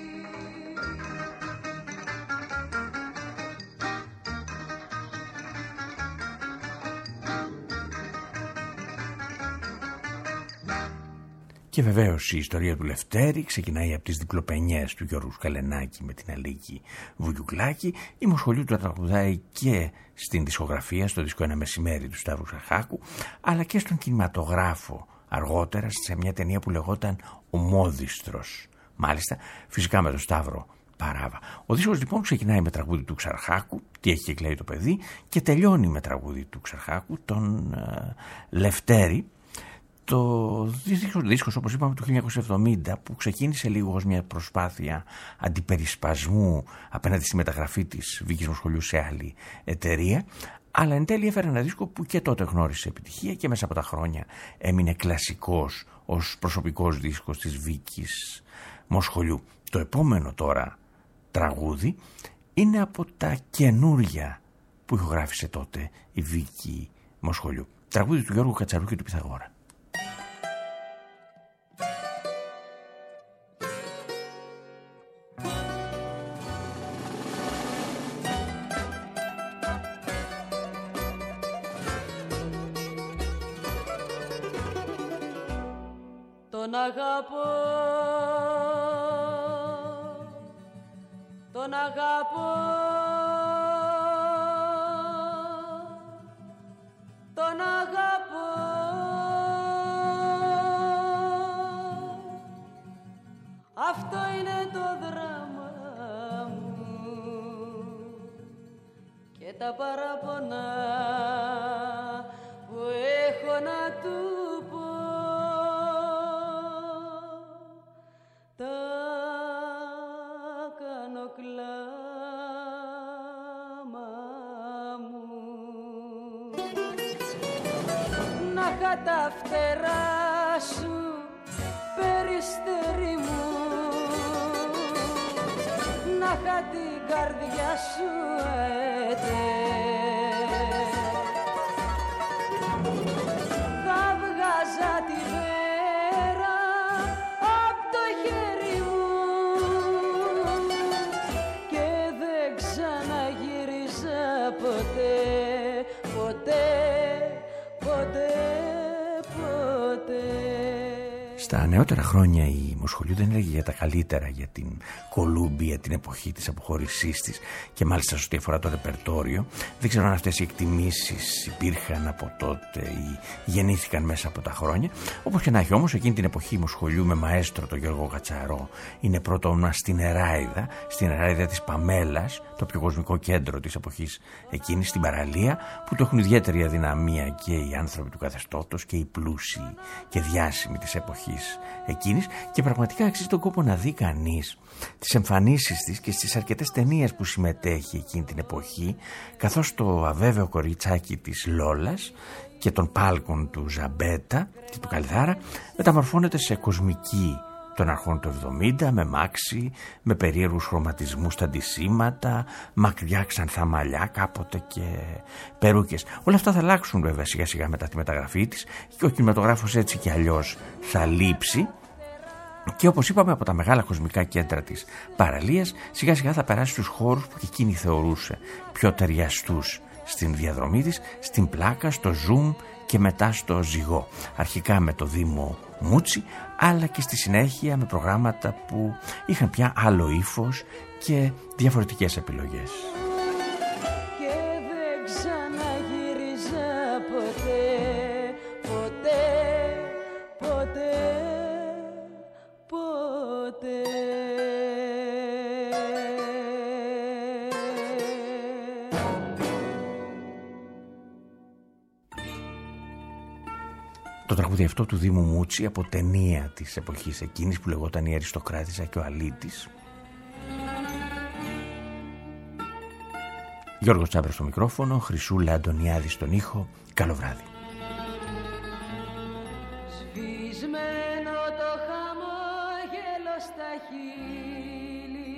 Και βεβαίως η ιστορία του Λευτέρη ξεκινάει από τις διπλοπενιές του Γιώργου Καλενάκη με την Αλίκη Βουγιουκλάκη. Η Μοσχολιού του τραγουδάει και στην δισκογραφία, στο δίσκο Ένα Μεσημέρι του Σταύρου Σαχάκου, αλλά και στον κινηματογράφο αργότερα σε μια ταινία που λεγόταν Ο Μόδιστρος. Μάλιστα, φυσικά με τον Σταύρο Παράβα. Ο δίσκος λοιπόν ξεκινάει με τραγούδι του Ξαρχάκου, Τι έχει κυκλέει το παιδί, και τελειώνει με τραγούδι του Ξαρχάκου, τον ε, Λευτέρη. Το δίσκος, όπως είπαμε, του χίλια εννιακόσια εβδομήντα, που ξεκίνησε λίγο ως μια προσπάθεια αντιπερισπασμού απέναντι στη μεταγραφή της Βίκης Μοσχολιού σε άλλη εταιρεία, αλλά εν τέλει έφερε ένα δίσκο που και τότε γνώρισε επιτυχία και μέσα από τα χρόνια έμεινε κλασικός ως προσωπικός δίσκος της Βίκης Μοσχολιού. Το επόμενο τώρα τραγούδι είναι από τα καινούρια που ηχογράφησε τότε η Βίκη Μοσχολιού. Τραγούδι του Γιώργου Κατσαρού και του Πιθαγόρα. Τον αγαπώ, τον αγαπώ, τον αγαπώ. Αυτό είναι το δράμα μου και τα παραπονά που έχω να του πω. Τα κάνω κλάμα μου. Να είχα τα φτερά σου, περιστέρι μου, να είχα την καρδιά σου αετέ. Θα βγάζα τη βέρα απ' το χέρι μου και δεν ξαναγύριζα ποτέ, ποτέ, ποτέ, ποτέ. Στα νεότερα χρόνια η Μοσχολιού δεν έλεγε για τα καλύτερα για την Κολούμπια, την εποχή της αποχώρησής της, και μάλιστα σε ό,τι αφορά το ρεπερτόριο. Δεν ξέρω αν αυτές οι εκτιμήσεις υπήρχαν από τότε ή γεννήθηκαν μέσα από τα χρόνια. Όπως και να έχει, όμως, εκείνη την εποχή η Μοσχολιού με μαέστρο τον Γιώργο Γατσαρό είναι πρώτο όνομα στην Εράιδα, στην Εράιδα της Παμέλας, το πιο κοσμικό κέντρο της εποχής εκείνης, στην παραλία, που το έχουν ιδιαίτερη αδυναμία και οι άνθρωποι του καθεστώτος και οι πλούσιοι και διάσημοι της εποχής εκείνης, και πραγματικά αξίζει τον κόπο να δει κανείς τις εμφανίσεις της και στις αρκετές ταινίες που συμμετέχει εκείνη την εποχή, καθώς το αβέβαιο κοριτσάκι της Λόλας και των πάλκων του Ζαμπέτα και του Καλδάρα μεταμορφώνεται σε κοσμική των αρχών του εβδομήντα, με μάξι, με περίεργους χρωματισμούς στα αντισήματα, μακριά ξανθά μαλλιά κάποτε και περούκες. Όλα αυτά θα αλλάξουν βέβαια σιγά σιγά μετά τη μεταγραφή της, και ο κινηματογράφος έτσι κι αλλιώς θα λείψει, και όπως είπαμε από τα μεγάλα κοσμικά κέντρα της παραλίας σιγά σιγά θα περάσει στους χώρους που και εκείνη θεωρούσε πιο ταιριαστούς στην διαδρομή της, στην Πλάκα, στο Ζουμ και μετά στο Ζυγό. Αρχικά με το Δήμο Μούτσι, αλλά και στη συνέχεια με προγράμματα που είχαν πια άλλο ύφος και διαφορετικές επιλογές. Και δεν ξαναγύριζα ποτέ, ποτέ, ποτέ, ποτέ. Το τραγούδι αυτό του Δήμου Μούτσι από ταινία της εποχής εκείνης που λεγόταν «Η Αριστοκράτισσα και ο Αλήτης». Γιώργος Τσάμπρας στο μικρόφωνο, Χρυσούλα Αντωνιάδη στον ήχο. Καλό βράδυ. Σβησμένο το χαμόγελο στα χείλη,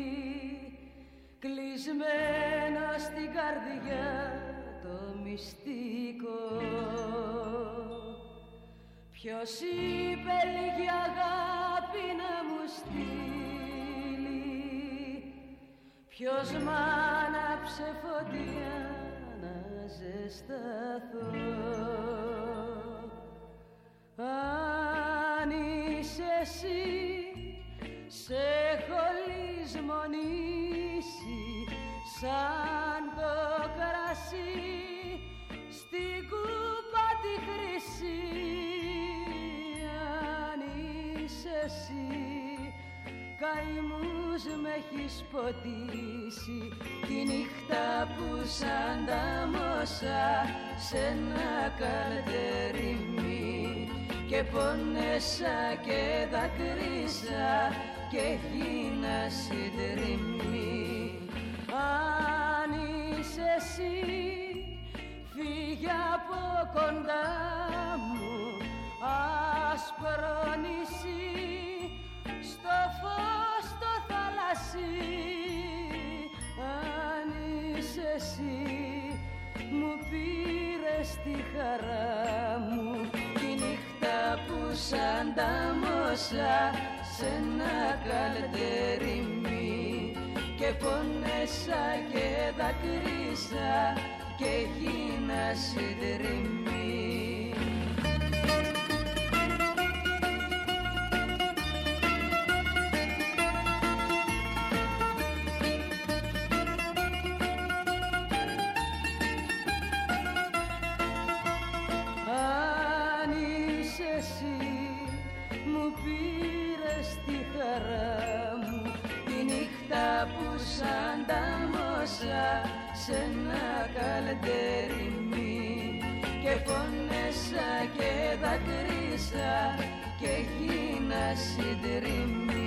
κλεισμένο στην καρδιά το μυστικό. Ποιος είπε λίγη αγάπη να μου στείλει, ποιος μ' άναψε φωτιά να ζεσταθώ. Αν είσαι εσύ, σε έχω λησμονήσει σαν το κρασί στην κούπα τη χρυσή. Εσύ καημούς με έχεις ποτίσει τη νύχτα που σαν τα μόσα σε ένα καλτερίμι, και πόνεσα και δακρύσα και έγινα συντριμμή. Αν είσαι εσύ, φύγε από κοντά μου, άσπρο νησί στο φως το θαλασσί. Αν είσαι εσύ, μου πήρες τη χαρά μου τη νύχτα που σαν τα μόσα σε ένα καλτερίμι, και πόνεσα και δακρύσα και έγινα συντριμμή. Σε ένα καλτερίμι, και πόνεσα και δακρύσα και έγινα συντριμμή.